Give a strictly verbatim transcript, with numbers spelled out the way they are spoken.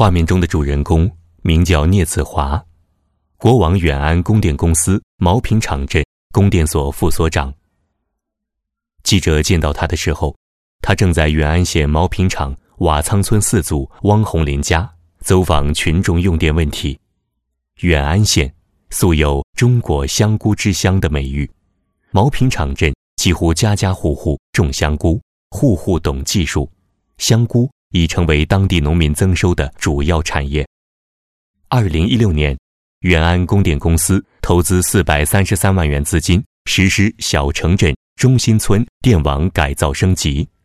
画面中的主人公名叫聂子华，国网远安供电公司毛坪场镇供电所副所长。记者见到他的时候，他正在远安县毛坪场瓦仓村四组汪红林家走访群众用电问题。远安县素有中国香菇之乡的美誉，毛坪场镇几乎家家户户种香菇，户户懂技术，香菇已成为当地农民增收的主要产业。二零一六年，远安供电公司投资四百三十三万元资金，实施小城镇中心村电网改造升级，